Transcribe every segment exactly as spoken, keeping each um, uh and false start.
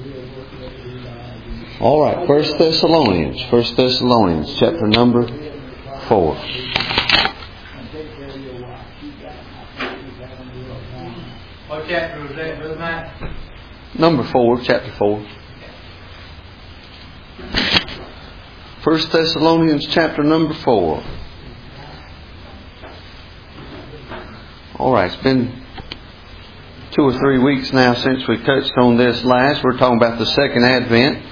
All right, First Thessalonians, First Thessalonians, chapter number four. What chapter was that, Brother Mike? Number four, chapter four. First Thessalonians, chapter number four. All right, it's been two or three weeks now since we touched on this last. We're talking about the second advent.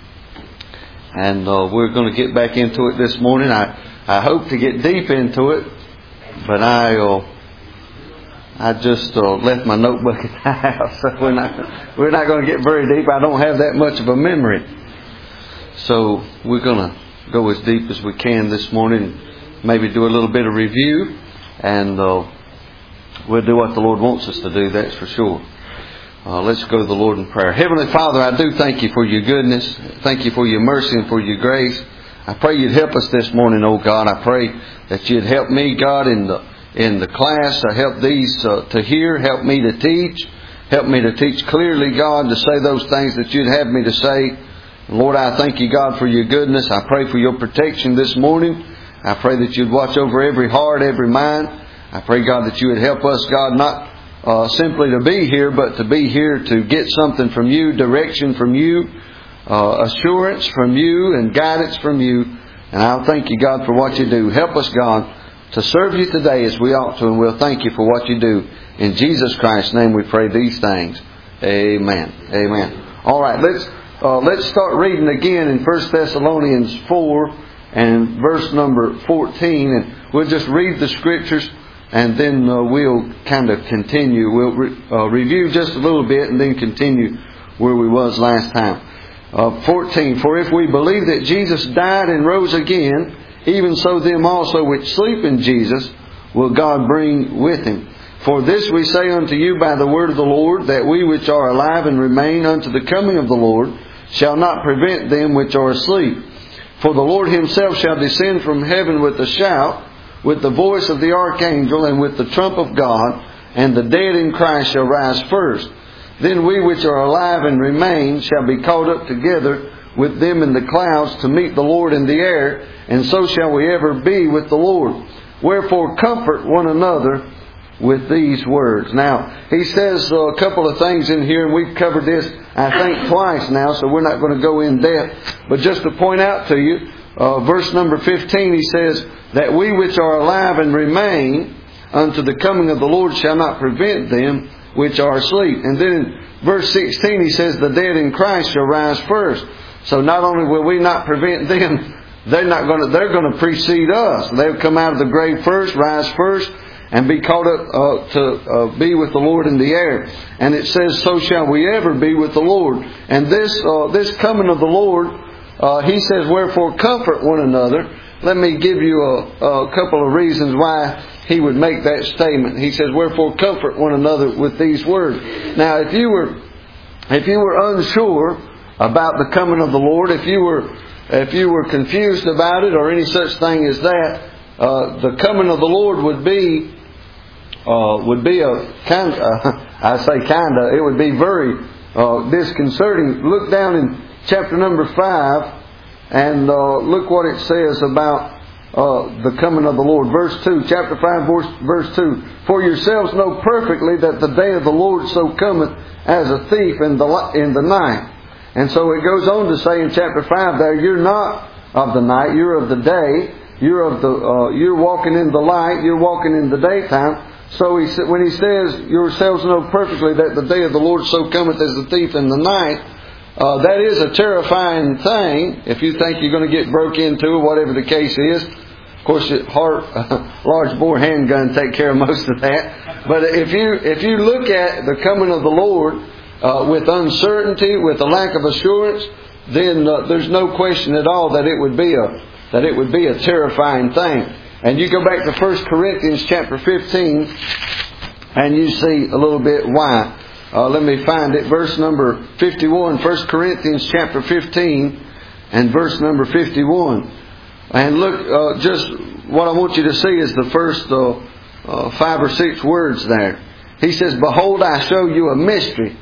And uh, we're going to get back into it this morning. I, I hope to get deep into it, but I uh, I just uh, left my notebook at the house, so we're not we're not going to get very deep. I don't have that much of a memory, so we're going to go as deep as we can this morning. Maybe do a little bit of review, and uh, we'll do what the Lord wants us to do. That's for sure. Uh, let's go to the Lord in prayer. Heavenly Father, I do thank you for your goodness. Thank you for your mercy and for your grace. I pray you'd help us this morning, oh God. I pray that you'd help me, God, in the in the class. To help these uh, to hear. Help me to teach. Help me to teach clearly, God, to say those things that you'd have me to say. Lord, I thank you, God, for your goodness. I pray for your protection this morning. I pray that you'd watch over every heart, every mind. I pray, God, that you would help us, God, not Uh, simply to be here, but to be here to get something from you, direction from you, uh, assurance from you, and guidance from you. And I'll thank you, God, for what you do. Help us, God, to serve you today as we ought to, and we'll thank you for what you do. In Jesus Christ's name we pray these things. Amen. Amen. All right, let's uh, let's start reading again in First Thessalonians four and verse number fourteen, and we'll just read the scriptures. And then uh, we'll kind of continue. We'll re- uh, review just a little bit and then continue where we was last time. Uh, fourteen. For if we believe that Jesus died and rose again, even so them also which sleep in Jesus will God bring with him. For this we say unto you by the word of the Lord, that we which are alive and remain unto the coming of the Lord shall not prevent them which are asleep. For the Lord himself shall descend from heaven with a shout, with the voice of the archangel, and with the trump of God, and the dead in Christ shall rise first. Then we which are alive and remain shall be caught up together with them in the clouds to meet the Lord in the air, and so shall we ever be with the Lord. Wherefore comfort one another with these words. Now, he says a couple of things in here, and we've covered this, I think, twice now, so we're not going to go in depth. But just to point out to you, uh, verse number fifteen, he says, that we which are alive and remain unto the coming of the Lord shall not prevent them which are asleep. And then in verse sixteen he says, the dead in Christ shall rise first. So not only will we not prevent them, they're not going to, they're going to precede us. They'll come out of the grave first, rise first, and be caught up uh, to uh, be with the Lord in the air. And it says, so shall we ever be with the Lord. And this uh, this coming of the Lord, uh, he says, wherefore comfort one another. Let me give you a, a couple of reasons why he would make that statement. He says, wherefore comfort one another with these words. Now, if you were, if you were unsure about the coming of the Lord, if you were, if you were confused about it or any such thing as that, uh, the coming of the Lord would be, uh, would be a kind. Uh, I say kinda. It would be very uh, disconcerting. Look down in chapter number five. And uh, look what it says about uh, the coming of the Lord. Verse two, chapter five, verse, verse two. For yourselves know perfectly that the day of the Lord so cometh as a thief in the in the night. And so it goes on to say in chapter five there, you're not of the night, you're of the day. You're of the uh, you're walking in the light. You're walking in the daytime. So he when he says yourselves know perfectly that the day of the Lord so cometh as a thief in the night. Uh, that is a terrifying thing if you think you're going to get broke into or whatever the case is. Of course, a uh, large bore handgun take care of most of that. But if you if you look at the coming of the Lord uh, with uncertainty, with a lack of assurance, then uh, there's no question at all that it would be a that it would be a terrifying thing. And you go back to First Corinthians chapter fifteen, and you see a little bit why. Uh, let me find it. Verse number fifty-one. First Corinthians chapter fifteen and verse number fifty-one. And look, uh, just what I want you to see is the first uh, uh, five or six words there. He says, behold, I show you a mystery.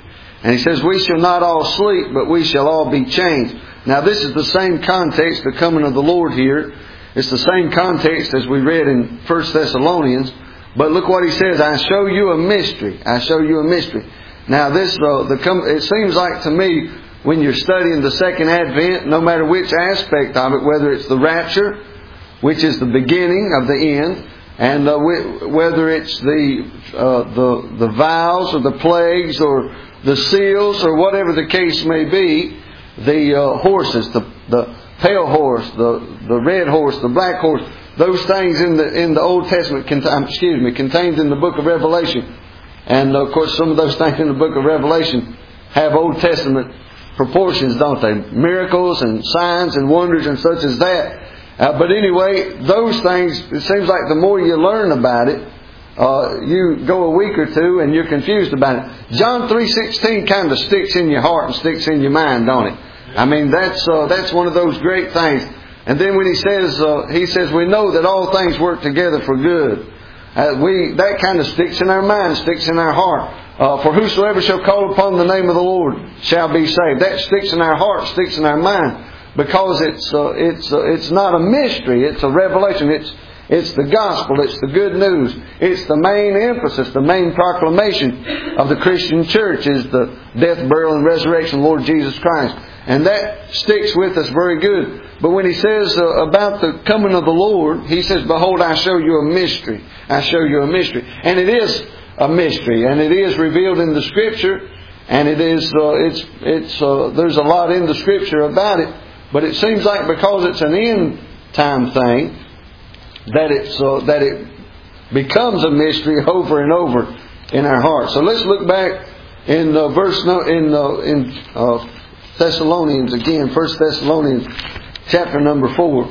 And he says, we shall not all sleep, but we shall all be changed. Now this is the same context, the coming of the Lord here. It's the same context as we read in First Thessalonians. But look what he says, I show you a mystery. I show you a mystery. Now this, uh, the it seems like to me, when you're studying the second advent, no matter which aspect of it, whether it's the rapture, which is the beginning of the end, and uh, whether it's the, uh, the, the vials or the plagues or the seals or whatever the case may be, the uh, horses, the, the pale horse, the, the red horse, the black horse, those things in the in the Old Testament, excuse me, contained in the book of Revelation. And of course some of those things in the book of Revelation have Old Testament proportions, don't they? Miracles and signs and wonders and such as that. Uh, but anyway, those things, it seems like the more you learn about it, Uh, you go a week or two and you're confused about it. John three sixteen kind of sticks in your heart and sticks in your mind, don't it? I mean, that's uh, that's one of those great things. And then when he says, uh, he says, we know that all things work together for good. Uh, we that kind of sticks in our mind, sticks in our heart. Uh, for whosoever shall call upon the name of the Lord shall be saved. That sticks in our heart, sticks in our mind, because it's uh, it's uh, it's not a mystery. It's a revelation. It's It's the gospel. It's the good news. It's the main emphasis, the main proclamation of the Christian church is the death, burial, and resurrection of the Lord Jesus Christ. And that sticks with us very good. But when he says uh, about the coming of the Lord, he says, behold, I show you a mystery. I show you a mystery. And it is a mystery. And it is revealed in the Scripture. And it is, uh, it's, it's, uh, there's a lot in the Scripture about it. But it seems like because it's an end time thing, that it's uh, that it becomes a mystery over and over in our hearts. So let's look back in uh, verse no, in uh, in uh, Thessalonians again, First Thessalonians chapter number four,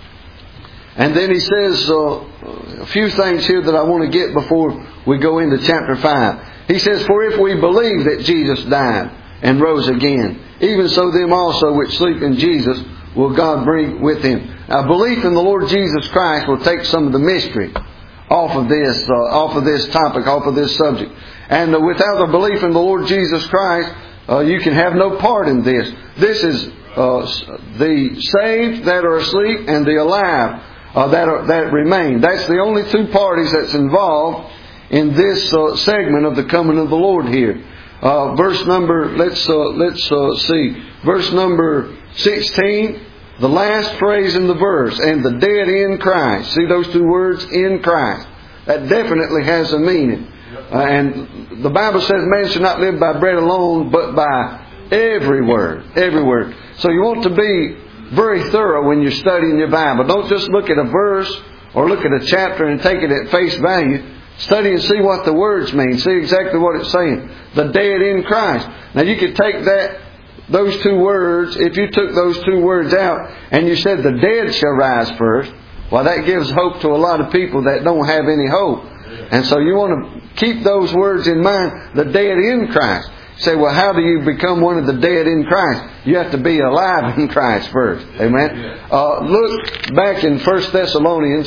and then he says uh, a few things here that I want to get before we go into chapter five. He says, "For if we believe that Jesus died and rose again, even so them also which sleep in Jesus will God bring with Him." Now, belief in the Lord Jesus Christ will take some of the mystery off of this, uh, off of this topic, off of this subject. And uh, without a belief in the Lord Jesus Christ, uh, you can have no part in this. This is uh, the saved that are asleep and the alive uh, that are, that remain. That's the only two parties that's involved in this uh, segment of the coming of the Lord here. Uh, verse number, let's uh, let's uh, see, verse number sixteen. The last phrase in the verse, and the dead in Christ. See those two words, in Christ. That definitely has a meaning. Uh, and the Bible says man should not live by bread alone, but by every word. Every word. So you want to be very thorough when you're studying your Bible. Don't just look at a verse or look at a chapter and take it at face value. Study and see what the words mean. See exactly what it's saying. The dead in Christ. Now you could take that Those two words, if you took those two words out and you said the dead shall rise first, well, that gives hope to a lot of people that don't have any hope. And so you want to keep those words in mind, the dead in Christ. You say, well, how do you become one of the dead in Christ? You have to be alive in Christ first. Amen. Uh, look back in First Thessalonians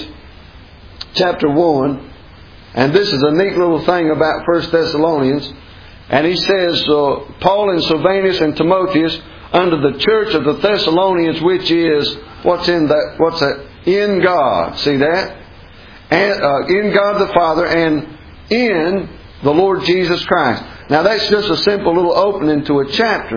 chapter one. And this is a neat little thing about First Thessalonians. And he says, uh, Paul and Silvanus and Timotheus under the church of the Thessalonians, which is, what's in that? What's that? In God. See that? And, uh, in God the Father and in the Lord Jesus Christ. Now that's just a simple little opening to a chapter.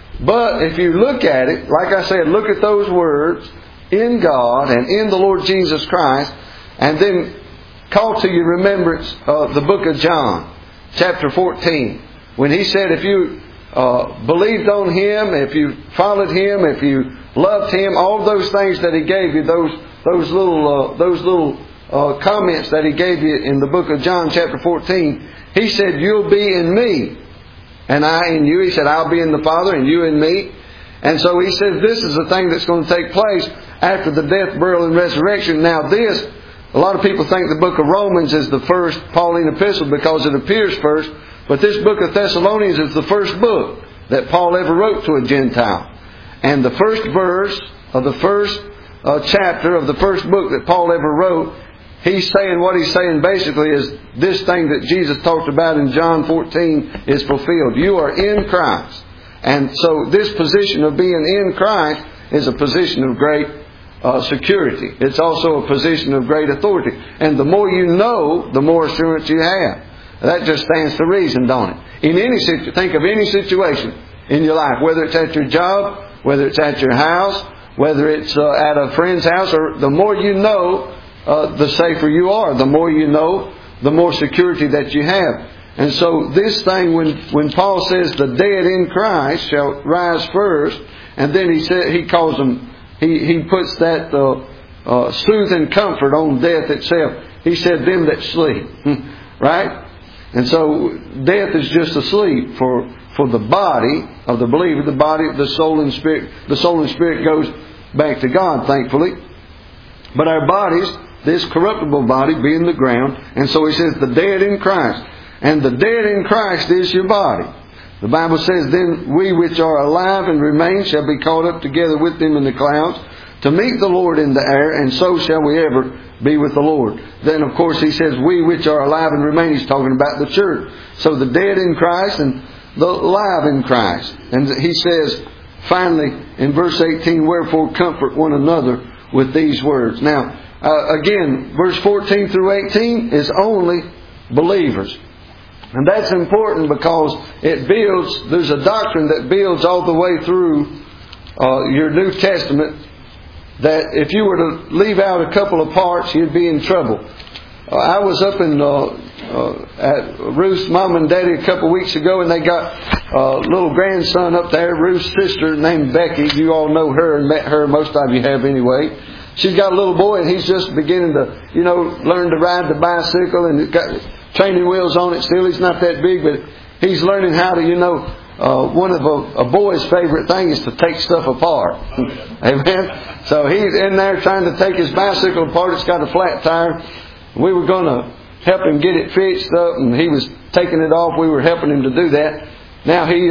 But if you look at it, like I said, look at those words, in God and in the Lord Jesus Christ, and then call to your remembrance uh, the book of John, chapter fourteen. When he said, if you uh, believed on Him, if you followed Him, if you loved Him, all those things that He gave you, those those little uh, those little uh, comments that He gave you in the book of John, chapter fourteen, He said, "You'll be in me, and I in you." He said, "I'll be in the Father, and you in me." And so He says, this is the thing that's going to take place after the death, burial, and resurrection. Now, this, a lot of people think the book of Romans is the first Pauline epistle because it appears first. But this book of Thessalonians is the first book that Paul ever wrote to a Gentile. And the first verse of the first uh, chapter of the first book that Paul ever wrote he's saying, what he's saying basically is this thing that Jesus talked about in John fourteen is fulfilled. You are in Christ. And so this position of being in Christ is a position of great uh, security. It's also a position of great authority. And the more you know, the more assurance you have. That just stands to reason, don't it? In any situ- think of any situation in your life, whether it's at your job, whether it's at your house, whether it's uh, at a friend's house, or the more you know, uh, the safer you are. The more you know, the more security that you have. And so this thing, when, when Paul says the dead in Christ shall rise first, and then he said he calls them, he, he puts that uh, uh, soothing comfort on death itself. He said, them that sleep. Right? And so death is just a sleep for, for the body of the believer. The body, the soul and spirit, the soul and spirit goes back to God, thankfully. But our bodies, this corruptible body, be in the ground. And so he says, the dead in Christ. And the dead in Christ is your body. The Bible says, then we which are alive and remain shall be caught up together with them in the clouds to meet the Lord in the air, and so shall we ever be with the Lord. Then, of course, he says, we which are alive and remain. He's talking about the church. So the dead in Christ and the alive in Christ. And he says, finally, in verse eighteen, wherefore comfort one another with these words. Now, uh, again, verse fourteen through eighteen is only believers. And that's important because it builds, there's a doctrine that builds all the way through uh, your New Testament, that if you were to leave out a couple of parts, you'd be in trouble. Uh, I was up in uh, uh, at Ruth's mom and daddy a couple of weeks ago, and they got a little grandson up there, Ruth's sister named Becky. You all know her and met her. Most of you have anyway. She's got a little boy, and he's just beginning to, you know, learn to ride the bicycle, and got training wheels on it still. He's not that big, but he's learning how to, you know, uh, one of a, a boy's favorite things is to take stuff apart. Amen? So he's in there trying to take his bicycle apart. It's got a flat tire. We were going to help him get it fixed up, and he was taking it off. We were helping him to do that. Now he,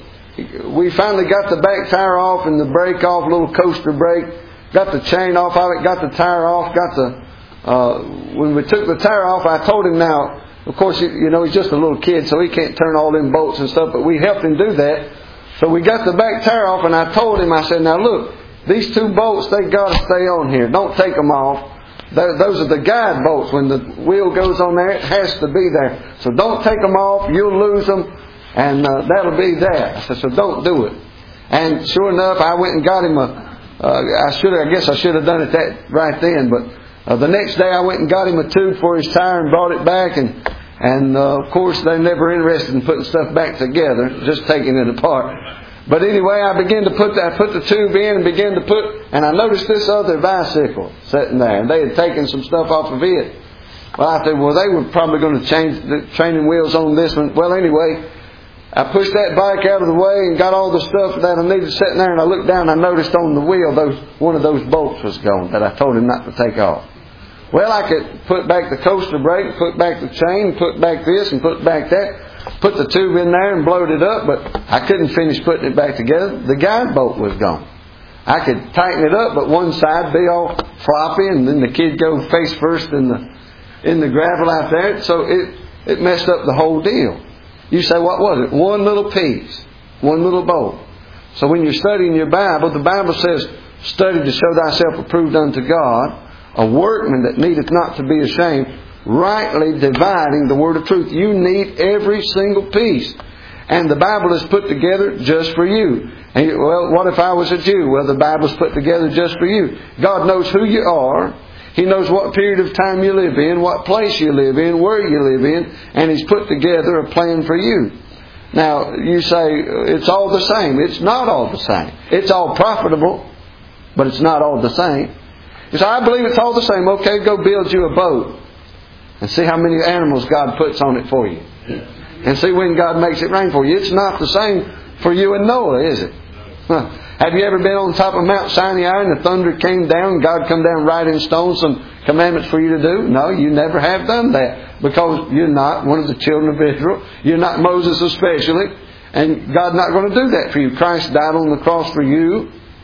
uh, we finally got the back tire off and the brake off, little coaster brake. Got the chain off of it, got the tire off, got the, uh, when we took the tire off, I told him now, of course, you know, he's just a little kid, so he can't turn all them bolts and stuff, but we helped him do that. So we got the back tire off, and I told him, I said, now look, these two bolts, they got to stay on here. Don't take them off. Those are the guide bolts. When the wheel goes on there, it has to be there. So don't take them off. You'll lose them, and uh, that'll be that. I said, so don't do it. And sure enough, I went and got him a, uh, I should have, I guess I should have done it that right then, but uh, the next day I went and got him a tube for his tire and brought it back, and And uh, of course they're never interested in putting stuff back together, just taking it apart. But anyway, I began to put that, I put the tube in and began to put, and I noticed this other bicycle sitting there, and they had taken some stuff off of it. Well, I said, well, they were probably going to change the training wheels on this one. Well, anyway, I pushed that bike out of the way and got all the stuff that I needed sitting there, and I looked down and I noticed on the wheel those one of those bolts was gone that I told him not to take off. Well, I could put back the coaster brake, put back the chain, put back this and put back that, put the tube in there and blowed it up, but I couldn't finish putting it back together. The guide bolt was gone. I could tighten it up, but one side be all floppy, and then the kid go face first in the in the gravel out there. So it it messed up the whole deal. You say, what was it? One little piece, one little bolt. So when you're studying your Bible, the Bible says, study to show thyself approved unto God, a workman that needeth not to be ashamed, rightly dividing the word of truth. You need every single piece. And the Bible is put together just for you. And you, well, what if I was a Jew? Well, the Bible's put together just for you. God knows who you are. He knows what period of time you live in, what place you live in, where you live in, and He's put together a plan for you. Now, you say, it's all the same. It's not all the same. It's all profitable, but it's not all the same. You say, I believe it's all the same. Okay, go build you a boat and see how many animals God puts on it for you. And see when God makes it rain for you. It's not the same for you and Noah, is it? Huh. Have you ever been on top of Mount Sinai and the thunder came down and God come down writing stone some commandments for you to do? No, you never have done that, because you're not one of the children of Israel. You're not Moses especially. And God's not going to do that for you. Christ died on the cross for you.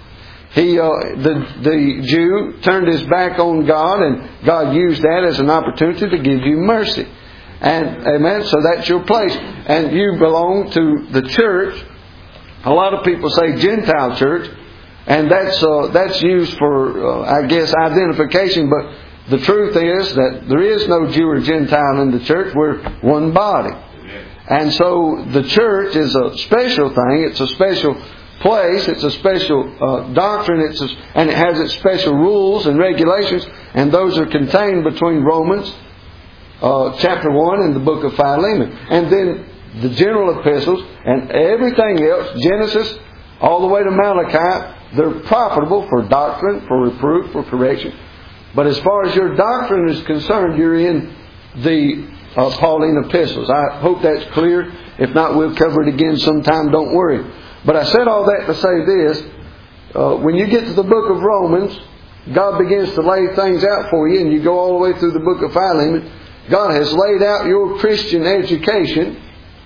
He, uh, the, the Jew turned his back on God, and God used that as an opportunity to give you mercy. And, amen, so that's your place. And you belong to the church. A lot of people say Gentile church, and that's, uh, that's used for, uh, I guess, identification, but the truth is that there is no Jew or Gentile in the church. We're one body. And so the church is a special thing. It's a special place. It's a special uh, doctrine. It's a, and it has its special rules and regulations. And those are contained between Romans uh, chapter one and the book of Philemon. And then the general epistles and everything else, Genesis all the way to Malachi, they're profitable for doctrine, for reproof, for correction. But as far as your doctrine is concerned, you're in the uh, Pauline epistles. I hope that's clear. If not, we'll cover it again sometime. Don't worry. But I said all that to say this. Uh, when you get to the book of Romans, God begins to lay things out for you, and you go all the way through the book of Philemon. God has laid out your Christian education.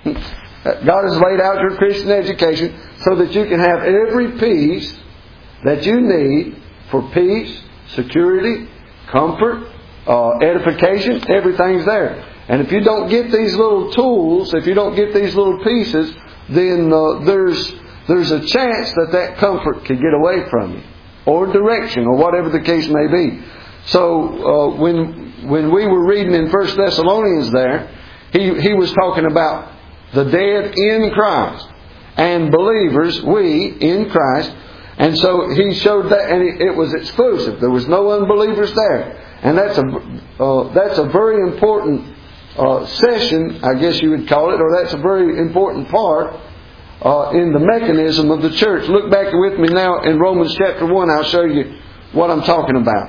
God has laid out your Christian education so that you can have every piece that you need for peace, security, comfort, uh, edification. Everything's there. And if you don't get these little tools, if you don't get these little pieces, then uh, there's there's a chance that that comfort could get away from you, or direction, or whatever the case may be. So uh, when when we were reading in First Thessalonians there, he he was talking about the dead in Christ and believers, we in Christ. And so he showed that, and it was exclusive. There was no unbelievers there, and that's a uh, that's a very important uh, session, I guess you would call it, or that's a very important part uh, in the mechanism of the church. Look back with me now in Romans chapter one. I'll show you what I'm talking about.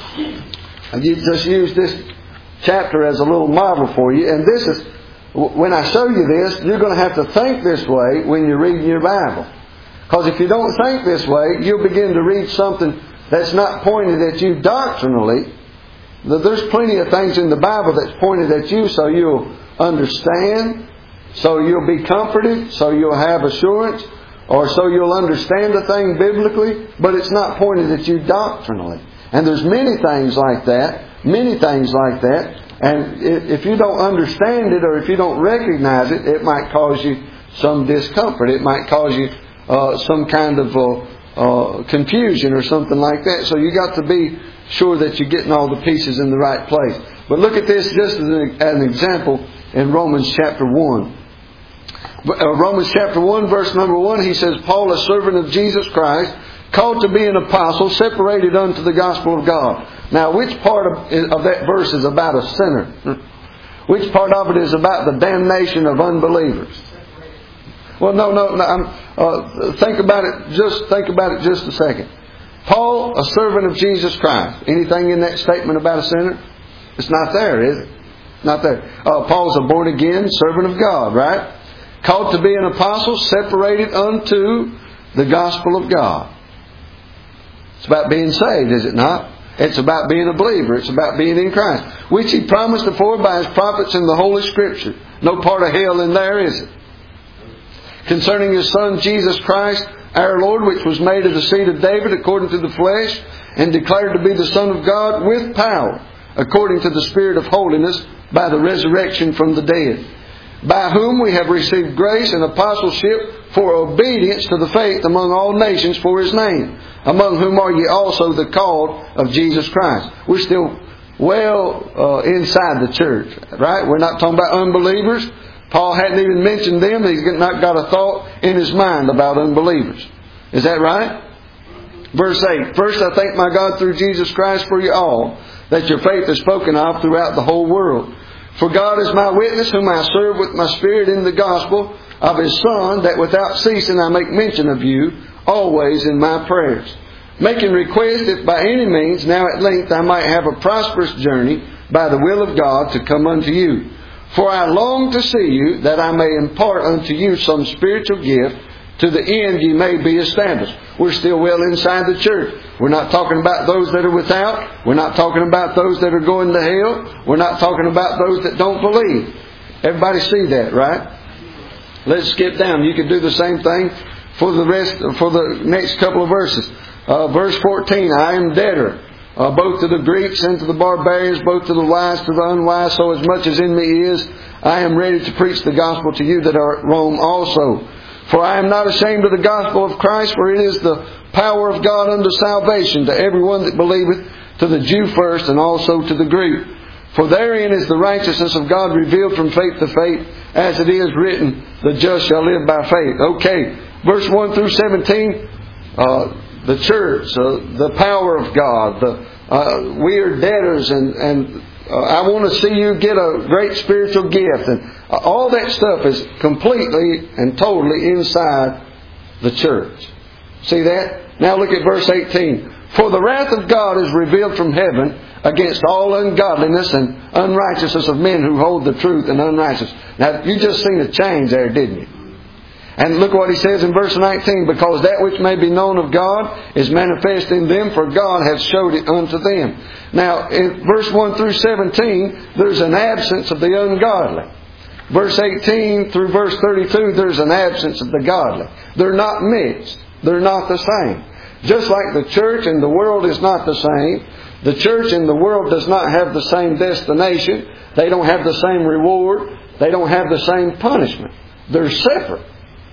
I just use this chapter as a little model for you, and this is when I show you this, you're going to have to think this way when you're reading your Bible. Because if you don't think this way, you'll begin to read something that's not pointed at you doctrinally. There's plenty of things in the Bible that's pointed at you so you'll understand, so you'll be comforted, so you'll have assurance, or so you'll understand a thing biblically, but it's not pointed at you doctrinally. And there's many things like that, many things like that. And if you don't understand it, or if you don't recognize it, it might cause you some discomfort. It might cause you uh, some kind of uh, uh, confusion or something like that. So you got to be sure that you're getting all the pieces in the right place. But look at this just as an, as an example in Romans chapter one. Uh, Romans chapter one, verse number one, he says, Paul, a servant of Jesus Christ, called to be an apostle, separated unto the gospel of God. Now, which part of, of that verse is about a sinner? Which part of it is about the damnation of unbelievers? Well, no, no, no. I'm, uh, think about it. Just think about it just a second. Paul, a servant of Jesus Christ. Anything in that statement about a sinner? It's not there, is it? Not there. Uh, Paul's a born again servant of God, right? Called to be an apostle, separated unto the gospel of God. It's about being saved, is it not? It's about being a believer. It's about being in Christ, which He promised afore by His prophets in the Holy Scripture. No part of hell in there, is it? Concerning His Son, Jesus Christ, our Lord, which was made of the seed of David according to the flesh, and declared to be the Son of God with power, according to the Spirit of holiness, by the resurrection from the dead, by whom we have received grace and apostleship for obedience to the faith among all nations for His name, among whom are ye also the called of Jesus Christ. We're still well uh, inside the church, right? We're not talking about unbelievers. Paul hadn't even mentioned them. He's not got a thought in his mind about unbelievers. Is that right? Verse eight. First, I thank my God through Jesus Christ for you all, that your faith is spoken of throughout the whole world. For God is my witness, whom I serve with my spirit in the gospel of His Son, that without ceasing I make mention of you always in my prayers, making request if by any means now at length I might have a prosperous journey by the will of God to come unto you. For I long to see you, that I may impart unto you some spiritual gift, to the end ye may be established. We're still well inside the church. We're not talking about those that are without. We're not talking about those that are going to hell. We're not talking about those that don't believe. Everybody see that, right? Let's skip down. You can do the same thing for the rest, for the next couple of verses. Uh, verse fourteen, I am debtor, uh, both to the Greeks and to the barbarians, both to the wise, to the unwise, so as much as in me is, I am ready to preach the gospel to you that are at Rome also. For I am not ashamed of the gospel of Christ, for it is the power of God unto salvation to everyone that believeth, to the Jew first, and also to the Greek. For therein is the righteousness of God revealed from faith to faith, as it is written, the just shall live by faith. Okay, verse one through seventeen, uh, the church, uh, the power of God, the, uh, we are debtors, and, and uh, I want to see you get a great spiritual gift. And uh, all that stuff is completely and totally inside the church. See that? Now look at verse eighteen. For the wrath of God is revealed from heaven against all ungodliness and unrighteousness of men who hold the truth in unrighteousness. Now, you just seen a change there, didn't you? And look what he says in verse nineteen. Because that which may be known of God is manifest in them, for God hath showed it unto them. Now, in verse one through seventeen, there's an absence of the ungodly. Verse eighteen through verse thirty-two, there's an absence of the godly. They're not mixed. They're not the same. Just like the church and the world is not the same, the church and the world does not have the same destination. They don't have the same reward. They don't have the same punishment. They're separate.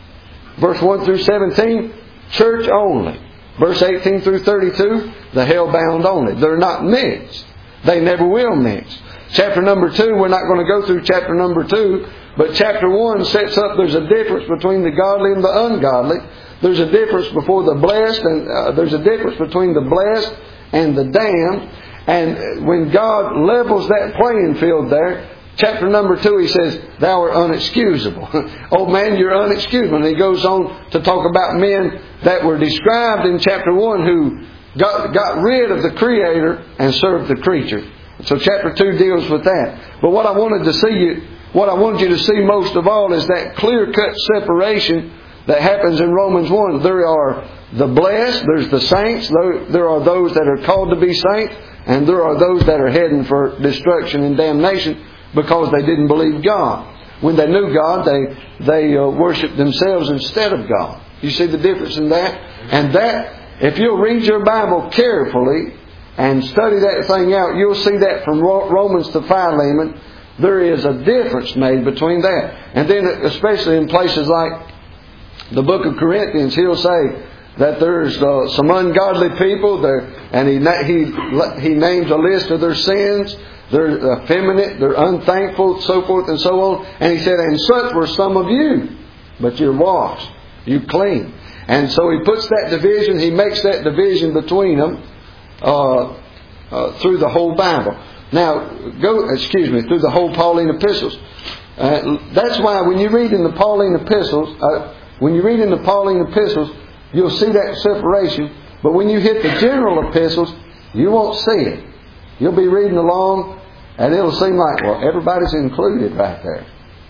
Verse one through seventeen, church only. Verse eighteen through thirty-two, the hell-bound only. They're not mixed. They never will mix. Chapter number two, we're not going to go through chapter number two, but chapter one sets up there's a difference between the godly and the ungodly. There's a difference before the blessed, and uh, there's a difference between the blessed and the damned. And when God levels that playing field there, chapter number two, He says, thou art unexcusable. Oh man, you're unexcusable. And He goes on to talk about men that were described in chapter one who got, got rid of the Creator and served the creature. So chapter two deals with that. But what I wanted to see you, what I wanted you to see most of all is that clear-cut separation that happens in Romans one. There are the blessed, there's the saints, there are those that are called to be saints, and there are those that are heading for destruction and damnation because they didn't believe God. When they knew God, they they uh, worshipped themselves instead of God. You see the difference in that? And that, if you'll read your Bible carefully and study that thing out, you'll see that from Romans to Philemon, there is a difference made between that. And then especially in places like the book of Corinthians, he'll say that there's uh, some ungodly people there, and he he he names a list of their sins. They're effeminate, they're unthankful, so forth and so on. And he said, and such were some of you, but you're washed, you clean. And so he puts that division, he makes that division between them uh, uh, through the whole Bible. Now, go excuse me, through the whole Pauline epistles. Uh, that's why when you read in the Pauline epistles. Uh, When you read in the Pauline epistles, you'll see that separation. But when you hit the general epistles, you won't see it. You'll be reading along, and it'll seem like, well, everybody's included right there.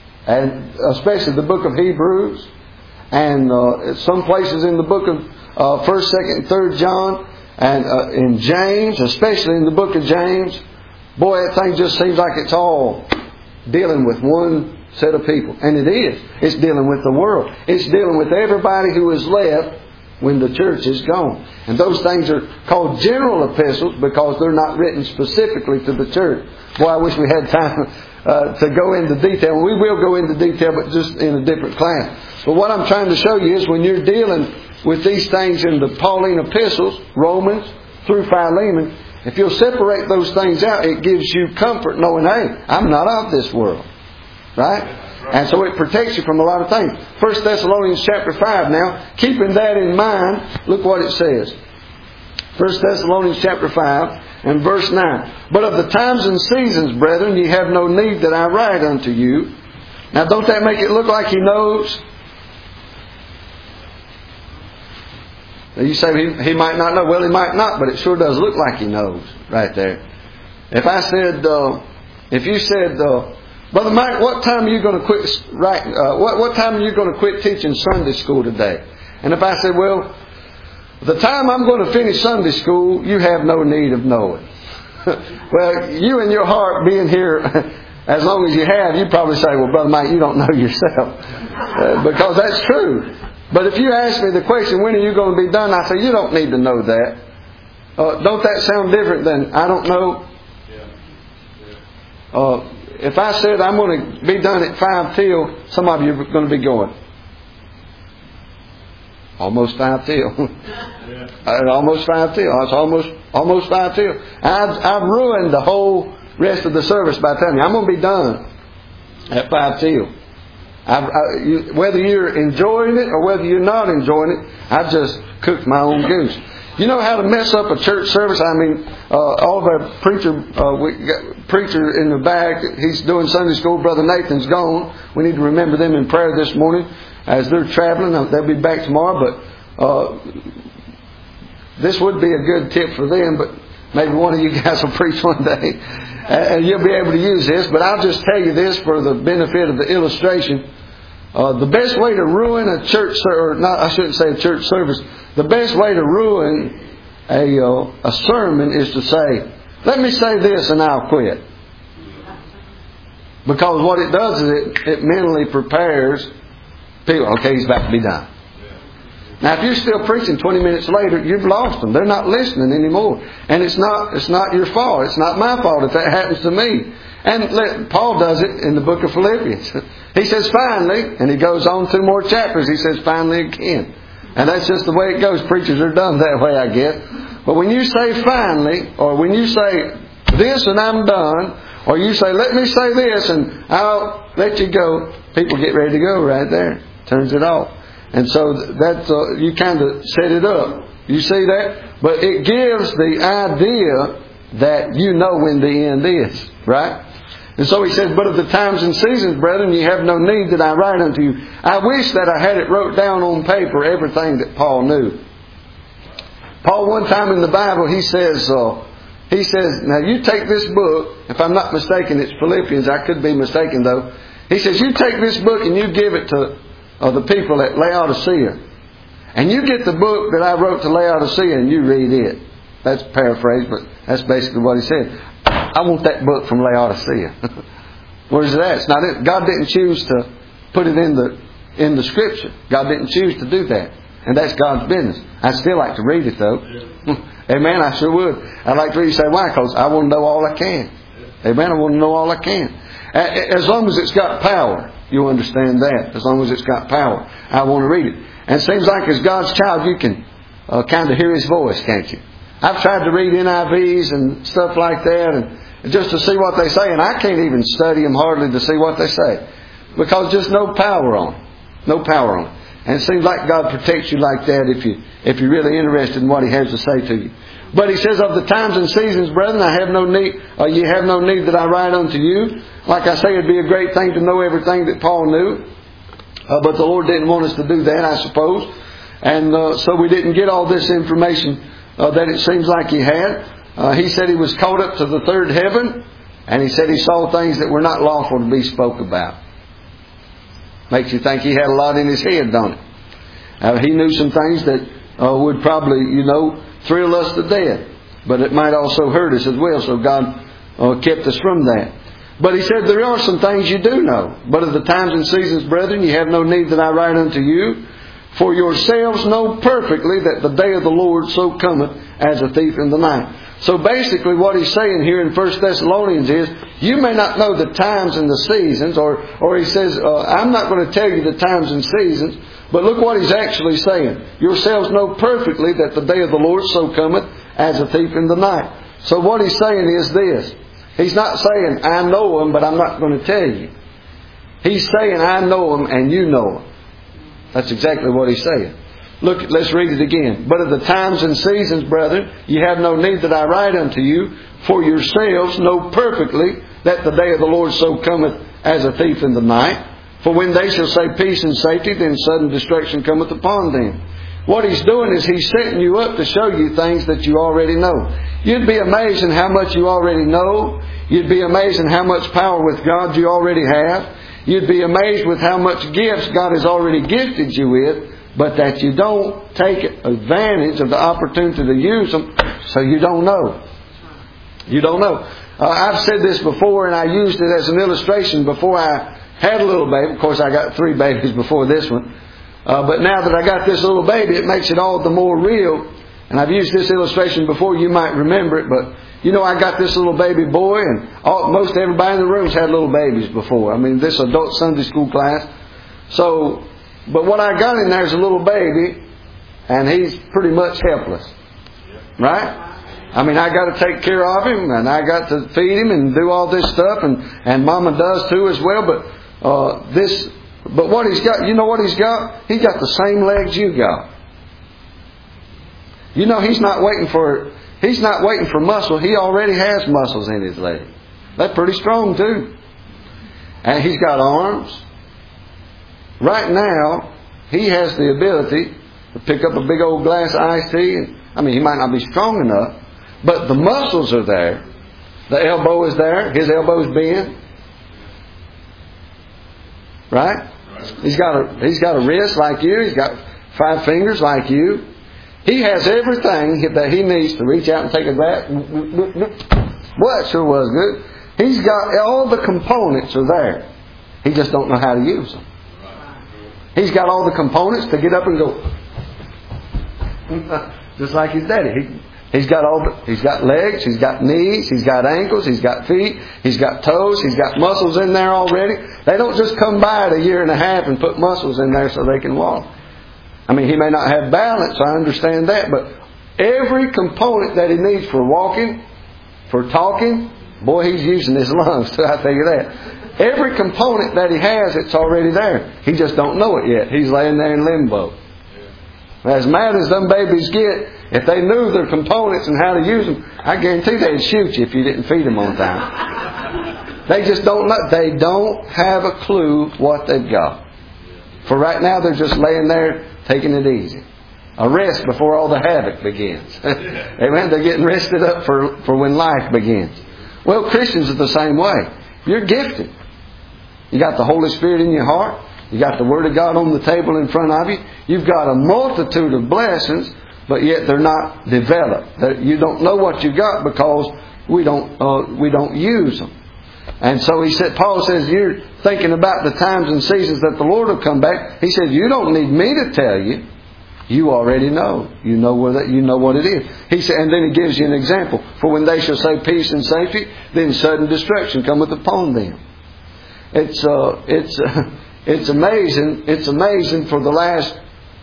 And especially the book of Hebrews, and uh, some places in the book of uh, First, Second, and Third John, and uh, in James, especially in the book of James. Boy, that thing just seems like it's all dealing with one set of people. And it is. It's dealing with the world. It's dealing with everybody who is left when the church is gone. And those things are called general epistles because they're not written specifically to the church. Boy, I wish we had time uh, to go into detail. We will go into detail, but just in a different class. But what I'm trying to show you is when you're dealing with these things in the Pauline epistles, Romans through Philemon, if you'll separate those things out, it gives you comfort knowing, hey, I'm not of this world. Right? And so it protects you from a lot of things. First Thessalonians chapter five now, keeping that in mind, look what it says. First Thessalonians chapter five and verse nine. But of the times and seasons, brethren, ye have no need that I write unto you. Now don't that make it look like he knows? You say he, he might not know. Well, he might not, but it sure does look like he knows right there. If I said, uh, if you said, uh, Brother Mike, what time are you going to quit writing? Uh, what, what time are you going to quit teaching Sunday school today? And if I said, well, the time I'm going to finish Sunday school, you have no need of knowing. Well, you in your heart being here as long as you have, you probably say, well, Brother Mike, you don't know yourself. Uh, because that's true. But if you ask me the question, when are you going to be done? I say, you don't need to know that. Uh, don't that sound different than, I don't know? Uh, if I said I'm going to be done at five till, some of you are going to be going, almost five till. uh, almost five till. It's almost almost five till. I've, I've ruined the whole rest of the service by telling you I'm going to be done at five till. I've, I, you, whether you're enjoying it or whether you're not enjoying it, I've just cooked my own goose. You know how to mess up a church service? I mean, uh, all of our preacher, uh, we got preacher in the back, he's doing Sunday school. Brother Nathan's gone. We need to remember them in prayer this morning as they're traveling. They'll be back tomorrow, but uh, this would be a good tip for them. But maybe one of you guys will preach one day, and you'll be able to use this. But I'll just tell you this for the benefit of the illustration. Uh, the best way to ruin a church, or not, I shouldn't say a church service. The best way to ruin a uh, a sermon is to say, "Let me say this, and I'll quit." Because what it does is it, it mentally prepares people. Okay, he's about to be done. Now, if you're still preaching twenty minutes later, you've lost them. They're not listening anymore, and it's not it's not your fault. It's not my fault if that happens to me. And let, Paul does it in the book of Philippians. He says, finally, and he goes on two more chapters, he says, finally again. And that's just the way it goes. Preachers are done that way, I guess. But when you say finally, or when you say this and I'm done, or you say, let me say this and I'll let you go, people get ready to go right there. Turns it off. And so that's, uh, you kind of set it up. You see that? But it gives the idea that you know when the end is. Right? And so he says, but of the times and seasons, brethren, ye have no need that I write unto you. I wish that I had it wrote down on paper, everything that Paul knew. Paul, one time in the Bible, he says, uh, he says, now you take this book, if I'm not mistaken, it's Philippians, I could be mistaken though. He says, you take this book and you give it to uh, the people at Laodicea. And you get the book that I wrote to Laodicea and you read it. That's paraphrased, but that's basically what he said. I want that book from Laodicea. Where's it at? It's not it. God didn't choose to put it in the in the Scripture. God didn't choose to do that. And that's God's business. I'd still like to read it though. Amen, I sure would. I'd like to read it. Say, why? Because I want to know all I can. Amen, I want to know all I can. As long as it's got power. You understand that. As long as it's got power. I want to read it. And it seems like as God's child you can uh, kind of hear His voice, can't you? I've tried to read N I Vs and stuff like that, and just to see what they say, and I can't even study them hardly to see what they say, because just no power on them, no power on them. And it seems like God protects you like that if you if you're really interested in what He has to say to you. But He says, of the times and seasons, brethren, I have no need. Uh, ye have no need that I write unto you. Like I say, it'd be a great thing to know everything that Paul knew, uh, but the Lord didn't want us to do that, I suppose, and uh, so we didn't get all this information. Uh, that it seems like he had. Uh, he said he was caught up to the third heaven, and he said he saw things that were not lawful to be spoke about. Makes you think he had a lot in his head, don't it? Uh, he knew some things that uh, would probably, you know, thrill us to death, but it might also hurt us as well, so God uh, kept us from that. But he said there are some things you do know. But of the times and seasons, brethren, ye have no need that I write unto you. For yourselves know perfectly that the day of the Lord so cometh as a thief in the night. So basically what he's saying here in First Thessalonians is, you may not know the times and the seasons, or, or he says, uh, I'm not going to tell you the times and seasons, but look what he's actually saying. Yourselves know perfectly that the day of the Lord so cometh as a thief in the night. So what he's saying is this. He's not saying, I know them, but I'm not going to tell you. He's saying, I know them and you know them. That's exactly what he's saying. Look, let's read it again. But of the times and seasons, brethren, ye have no need that I write unto you, for yourselves know perfectly that the day of the Lord so cometh as a thief in the night. For when they shall say peace and safety, then sudden destruction cometh upon them. What he's doing is he's setting you up to show you things that you already know. You'd be amazed in how much you already know. You'd be amazed in how much power with God you already have. You'd be amazed with how much gifts God has already gifted you with, but that you don't take advantage of the opportunity to use them, so you don't know. You don't know. Uh, I've said this before, and I used it as an illustration before I had a little baby. Of course, I got three babies before this one. Uh, but now that I got this little baby, it makes it all the more real. And I've used this illustration before. You might remember it, but you know, I got this little baby boy, and all, most everybody in the room's had little babies before. I mean, this adult Sunday school class. So, but what I got in there is a little baby, and he's pretty much helpless, right? I mean, I got to take care of him, and I got to feed him and do all this stuff, and and Mama does too as well. But uh, this, but what he's got, you know what he's got? He's got the same legs you got. You know, he's not waiting for he's not waiting for muscle. He already has muscles in his leg. That's pretty strong too. And he's got arms. Right now, he has the ability to pick up a big old glass of iced tea. And, I mean, he might not be strong enough, but the muscles are there. The elbow is there. His elbow's bent. Right? He's got a he's got a wrist like you. He's got five fingers like you. He has everything that he needs to reach out and take a glass. Well, that sure was good. He's got all the components are there. He just don't know how to use them. He's got all the components to get up and go, just like his daddy. He, he's got all. The, he's got legs. He's got knees. He's got ankles. He's got feet. He's got toes. He's got muscles in there already. They don't just come by at a year and a half and put muscles in there so they can walk. I mean, he may not have balance, I understand that, but every component that he needs for walking, for talking, boy, he's using his lungs, too, I tell you that. Every component that he has, it's already there. He just don't know it yet. He's laying there in limbo. As mad as them babies get, if they knew their components and how to use them, I guarantee they'd shoot you if you didn't feed them on time. They just don't know. They don't have a clue what they've got. For right now, they're just laying there taking it easy. A rest before all the havoc begins. Amen. They're getting rested up for, for when life begins. Well, Christians are the same way. You're gifted. You got the Holy Spirit in your heart. You got the Word of God on the table in front of you. You've got a multitude of blessings, but yet they're not developed. They're, you don't know what you got because we don't uh, we don't use them. And so he said, Paul says, you're thinking about the times and seasons that the Lord will come back. He said, you don't need me to tell you. You already know. You know where that. You know what it is. He said, and then he gives you an example. For when they shall say peace and safety, then sudden destruction cometh upon them. It's uh, it's uh, it's amazing. It's amazing for the last.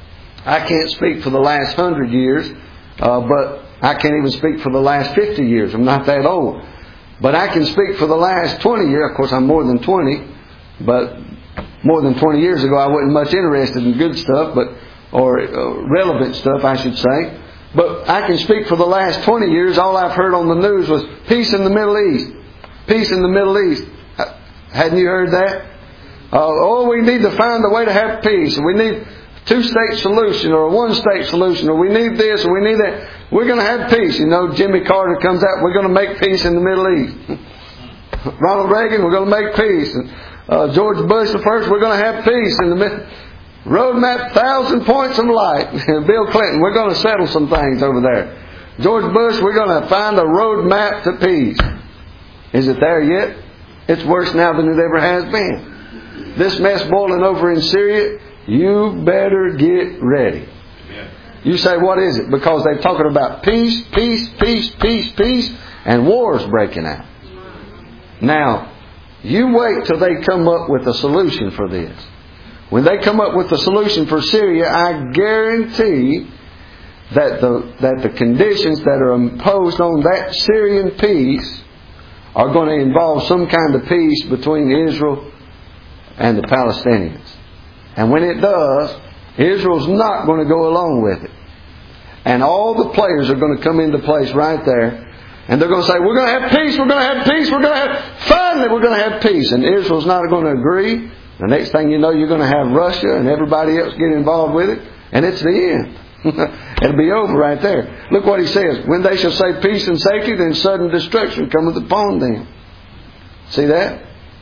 I can't speak for the last hundred years, uh, but I can't even speak for the last fifty years. I'm not that old. But I can speak for the last twenty years. Of course, I'm more than twenty. But more than twenty years ago, I wasn't much interested in good stuff, but or uh, relevant stuff, I should say. But I can speak for the last twenty years. All I've heard on the news was peace in the Middle East. Peace in the Middle East. Hadn't you heard that? Uh, oh, we need to find a way to have peace. We need two-state solution or a one-state solution, or we need this or we need that. We're going to have peace. You know, Jimmy Carter comes out, we're going to make peace in the Middle East. Ronald Reagan, we're going to make peace. And, uh, George Bush the first, we're going to have peace in the Middle Roadmap, thousand points of light. Bill Clinton, we're going to settle some things over there. George Bush, we're going to find a roadmap to peace. Is it there yet? It's worse now than it ever has been. This mess boiling over in Syria, you better get ready. You say, what is it? Because they're talking about peace, peace, peace, peace, peace, and wars breaking out. Now, you wait till they come up with a solution for this. When they come up with a solution for Syria, I guarantee that the that the conditions that are imposed on that Syrian peace are going to involve some kind of peace between Israel and the Palestinians. And when it does, Israel's not going to go along with it. And all the players are going to come into place right there. And they're going to say, we're going to have peace, we're going to have peace, we're going to have, finally we're going to have peace. And Israel's not going to agree. The next thing you know, you're going to have Russia and everybody else get involved with it. And it's the end. It'll be over right there. Look what he says. When they shall say peace and safety, then sudden destruction cometh upon them. See that?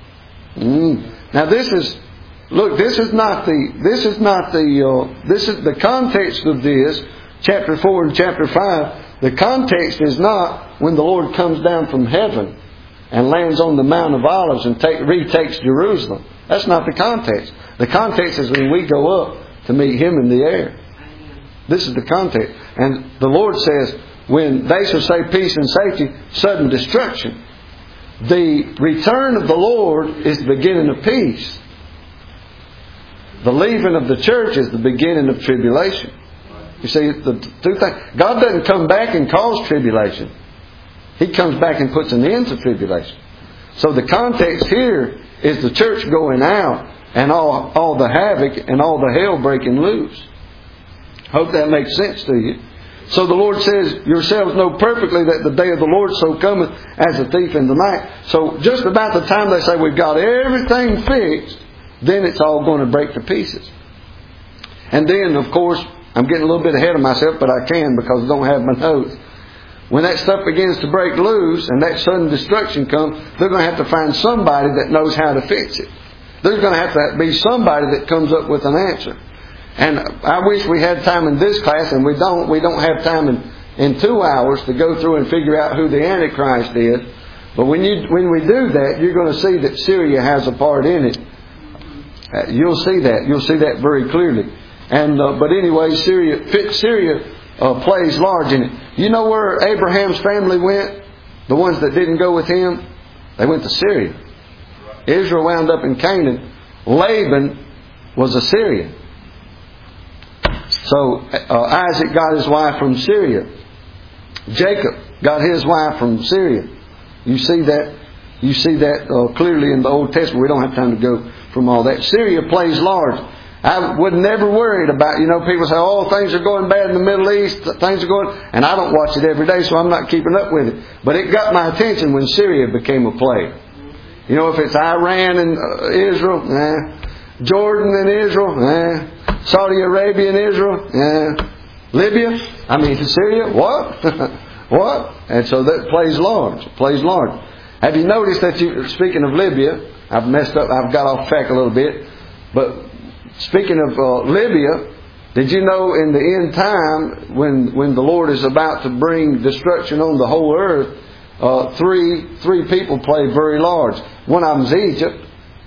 Mm. Now this is, look, this is not the, this is not the, uh, this is the context of this, chapter four and chapter five. The context is not when the Lord comes down from heaven and lands on the Mount of Olives and take, retakes Jerusalem. That's not the context. The context is when we go up to meet Him in the air. This is the context. And the Lord says, when they shall say peace and safety, sudden destruction. The return of the Lord is the beginning of peace. The leaving of the church is the beginning of tribulation. You see, the two things. God doesn't come back and cause tribulation. He comes back and puts an end to tribulation. So the context here is the church going out and all, all the havoc and all the hell breaking loose. Hope that makes sense to you. So the Lord says, yourselves know perfectly that the day of the Lord so cometh as a thief in the night. So just about the time they say we've got everything fixed, then it's all going to break to pieces. And then, of course, I'm getting a little bit ahead of myself, but I can because I don't have my notes. When that stuff begins to break loose and that sudden destruction comes, they're going to have to find somebody that knows how to fix it. There's going to have to be somebody that comes up with an answer. And I wish we had time in this class, and we don't. We don't have time in, in two hours to go through and figure out who the Antichrist is. But when you when we do that, you're going to see that Syria has a part in it. Uh, you'll see that. You'll see that very clearly. And uh, but anyway, Syria Syria uh, plays large in it. You know where Abraham's family went? The ones that didn't go with him, they went to Syria. Israel wound up in Canaan. Laban was a Syrian. So uh, Isaac got his wife from Syria. Jacob got his wife from Syria. You see that. You see that uh, clearly in the Old Testament. We don't have time to go from all that. Syria plays large. I was never worried about, you know, people say, oh, things are going bad in the Middle East, things are going, and I don't watch it every day, so I'm not keeping up with it. But it got my attention when Syria became a player. You know, if it's Iran and uh, Israel, eh. Jordan and Israel, eh. Saudi Arabia and Israel, eh. Libya, I mean Syria, what? What? And so that plays large, plays large. Have you noticed that you, speaking of Libya, I've messed up, I've got off track a little bit, but speaking of uh, Libya, did you know in the end time, when when the Lord is about to bring destruction on the whole earth, uh, three three people play very large. One of them's Egypt,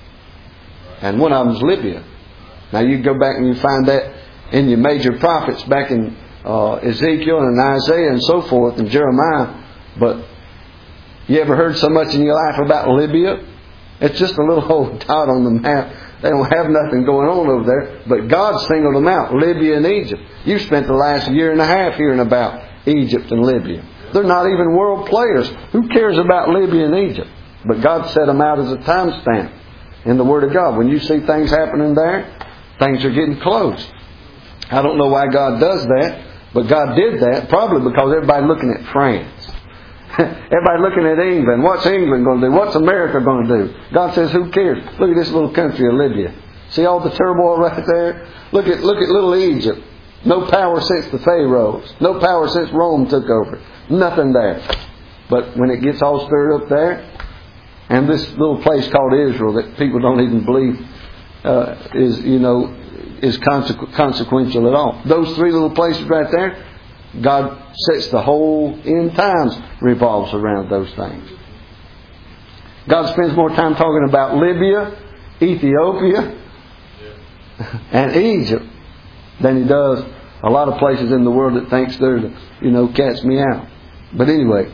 and one of them's Libya. Now you go back and you find that in your major prophets back in uh, Ezekiel and Isaiah and so forth and Jeremiah. But you ever heard so much in your life about Libya? It's just a little old dot on the map. They don't have nothing going on over there. But God singled them out, Libya and Egypt. You spent the last year and a half hearing about Egypt and Libya. They're not even world players. Who cares about Libya and Egypt? But God set them out as a timestamp in the Word of God. When you see things happening there, things are getting close. I don't know why God does that, but God did that probably because everybody's looking at France. Everybody looking at England. What's England going to do? What's America going to do? God says, who cares? Look at this little country of Libya. See all the turmoil right there? Look at look at little Egypt. No power since the Pharaohs. No power since Rome took over. Nothing there. But when it gets all stirred up there, and this little place called Israel that people don't even believe uh, is, you know, is consequ- consequential at all. Those three little places right there, God sets the whole end times revolves around those things. God spends more time talking about Libya, Ethiopia, and Egypt than He does a lot of places in the world that thinks they're the, you know, catch me out. But anyway,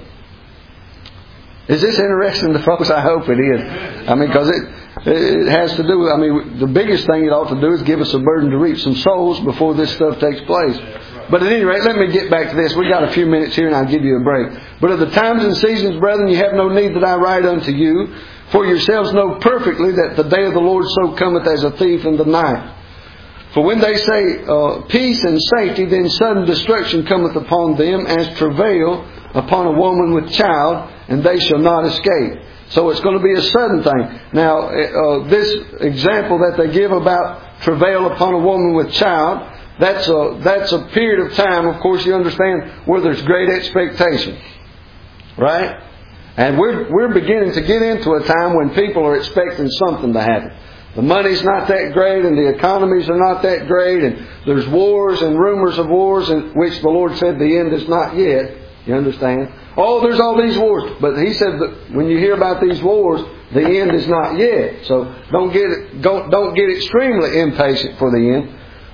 is this interesting to folks? I hope it is. I mean, because it it has to do. I mean, the biggest thing it ought to do is give us a burden to reach some souls before this stuff takes place. But at any rate, let me get back to this. We got a few minutes here and I'll give you a break. But of the times and seasons, brethren, you have no need that I write unto you. For yourselves know perfectly that the day of the Lord so cometh as a thief in the night. For when they say uh, peace and safety, then sudden destruction cometh upon them as travail upon a woman with child, and they shall not escape. So it's going to be a sudden thing. Now, uh, this example that they give about travail upon a woman with child, That's a, that's a period of time, of course, you understand, where there's great expectation. Right? And we're, we're beginning to get into a time when people are expecting something to happen. The money's not that great and the economies are not that great and there's wars and rumors of wars in which the Lord said the end is not yet. You understand? Oh, there's all these wars. But He said that when you hear about these wars, the end is not yet. So don't get, don't, don't get extremely impatient for the end.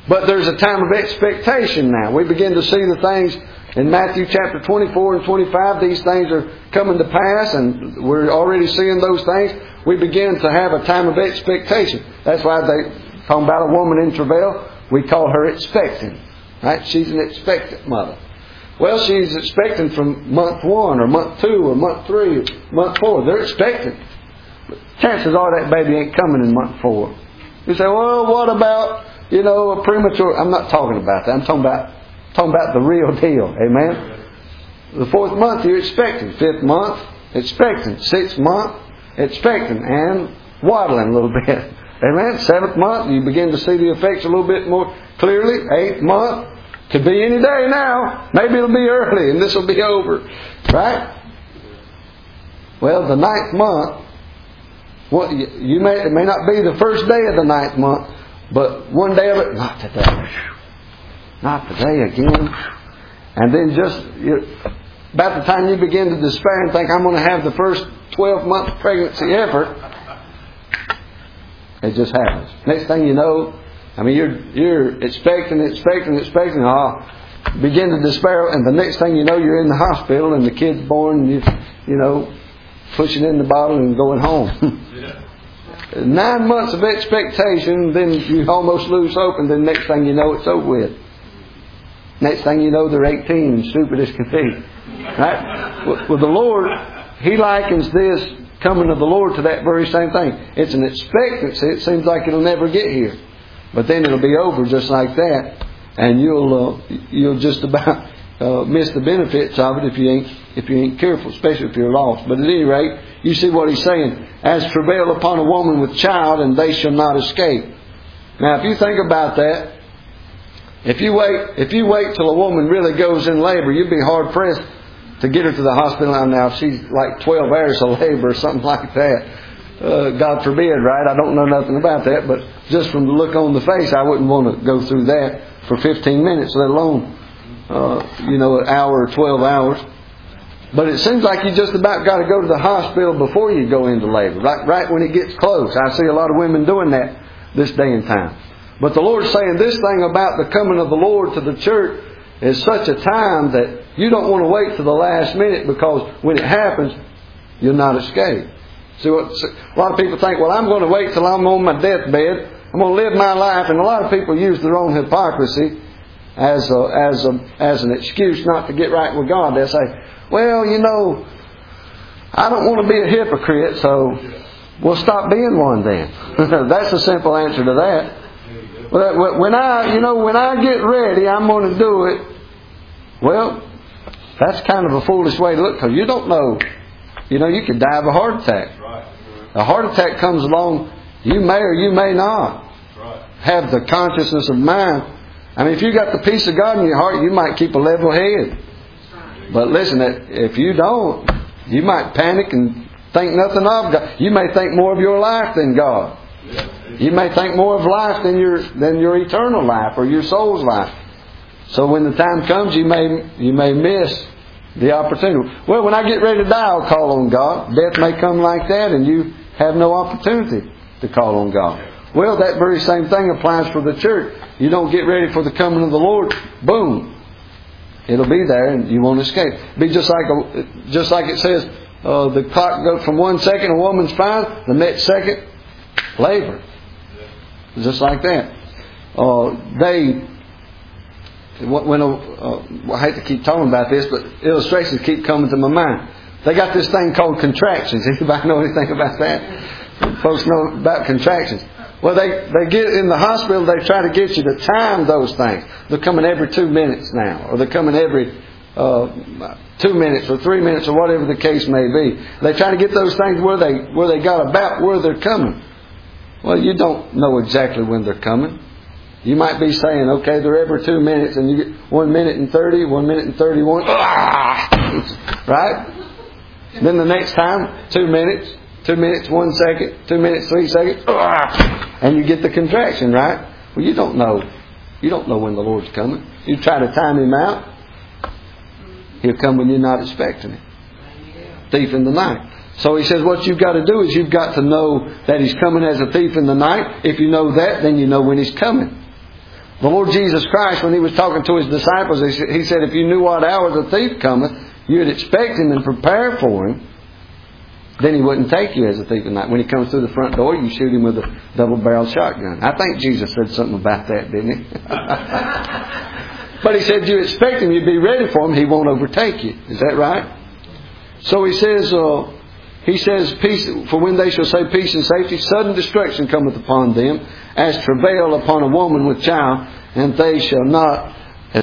But there's a time of expectation now. We begin to see the things in Matthew chapter twenty-four and twenty-five. These things are coming to pass, and we're already seeing those things. We begin to have a time of expectation. That's why they talk about a woman in travail. We call her expecting. Right? She's an expectant mother. Well, she's expecting from month one or month two or month three or month four. They're expecting. But chances are that baby ain't coming in month four. You say, well, what about, you know, a premature... I'm not talking about that. I'm talking about talking about the real deal. Amen? The fourth month, you're expecting. Fifth month, expecting. Sixth month, expecting. And waddling a little bit. Amen? Seventh month, you begin to see the effects a little bit more clearly. Eighth month, could be any day now. Maybe it'll be early and this will be over. Right? Well, the ninth month, well, you may, it may not be the first day of the ninth month, but one day of it, not today. Not today again. And then just, you, about the time you begin to despair and think, I'm going to have the first twelve month pregnancy effort, it just happens. Next thing you know, I mean, you're you're expecting, expecting, expecting, oh, begin to despair, and the next thing you know, you're in the hospital, and the kid's born, and you, you know, pushing in the bottle and going home. Nine months of expectation, then you almost lose hope, and then next thing you know, it's over with. Next thing you know, they're eighteen and stupid as can be. Right? Well, the Lord, He likens this coming of the Lord to that very same thing. It's an expectancy. It seems like it'll never get here. But then it'll be over just like that. And you'll uh, you'll just about uh, miss the benefits of it if you ain't if you ain't careful, especially if you're lost. But at any rate, you see what He's saying. As travail upon a woman with child, and they shall not escape. Now, if you think about that, if you wait if you wait till a woman really goes in labor, you'd be hard pressed to get her to the hospital. Now, if she's like twelve hours of labor or something like that, uh, God forbid, right? I don't know nothing about that, but just from the look on the face, I wouldn't want to go through that for fifteen minutes, let alone, uh, you know, an hour or twelve hours. But it seems like you just about got to go to the hospital before you go into labor, right, right when it gets close. I see a lot of women doing that this day and time. But the Lord's saying this thing about the coming of the Lord to the church is such a time that you don't want to wait to the last minute, because when it happens, you'll not escape. See what a lot of people think, well, I'm going to wait till I'm on my deathbed. I'm going to live my life. And a lot of people use their own hypocrisy as a, as a, as an excuse not to get right with God. They'll say, well, you know, I don't want to be a hypocrite, so we'll stop being one then. That's the simple answer to that. When I, you know, when I get ready, I'm going to do it. Well, that's kind of a foolish way to look, because you don't know. You know, you could die of a heart attack. A heart attack comes along, you may or you may not have the consciousness of mind. I mean, if you got the peace of God in your heart, you might keep a level head. But listen, if you don't, you might panic and think nothing of God. You may think more of your life than God. You may think more of life than your than your eternal life or your soul's life. So when the time comes, you may you may miss the opportunity. Well, when I get ready to die, I'll call on God. Death may come like that, and you have no opportunity to call on God. Well, that very same thing applies for the church. You don't get ready for the coming of the Lord, boom, it'll be there, and you won't escape. It'll be just like a, just like it says, uh, the clock goes from one second, a woman's fine, the next second, labor. Just like that. Uh, they, when a, uh, I hate to keep talking about this, but illustrations keep coming to my mind. They got this thing called contractions. Anybody know anything about that? Folks know about contractions. Well, they, they get in the hospital, they try to get you to time those things. They're coming every two minutes now, or they're coming every uh, two minutes or three minutes or whatever the case may be. They try to get those things where they where they got about where they're coming. Well, you don't know exactly when they're coming. You might be saying, okay, they're every two minutes, and you get one minute and thirty, one minute and thirty-one. Ah! Right? Then the next time, two minutes, two minutes, one second, two minutes, three seconds, ah! And you get the contraction, right? Well, you don't know. You don't know when the Lord's coming. You try to time Him out, He'll come when you're not expecting Him. Thief in the night. So He says what you've got to do is you've got to know that He's coming as a thief in the night. If you know that, then you know when He's coming. The Lord Jesus Christ, when He was talking to His disciples, He said, if you knew what hour the thief cometh, you'd expect Him and prepare for Him. Then He wouldn't take you as a thief in the night. When He comes through the front door, you shoot Him with a double-barreled shotgun. I think Jesus said something about that, didn't He? But He said you expect Him, you'd be ready for Him, He won't overtake you. Is that right? So He says, uh, He says, peace, for when they shall say peace and safety, sudden destruction cometh upon them, as travail upon a woman with child, and they shall not